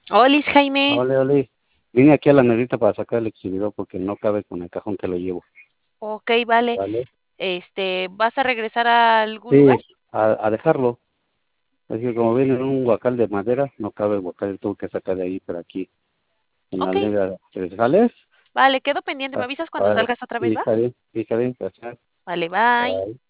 Olis, Jaime. Ole, ole. Vine aquí a la negrita para sacar el exhibidor porque no cabe con el cajón que lo llevo. Ok, vale. ¿Vale? ¿Vas a regresar a algún lugar? Sí, a dejarlo. Es que como viene en un guacal de madera, no cabe el guacal, tuve que sacar de ahí, pero aquí, en la Ok, negra. ¿Te sales? vale, quedo pendiente. ¿Me avisas cuando Vale. salgas otra Sí, vez, va? está bien, sí, está bien, gracias. Vale, bye. Bye.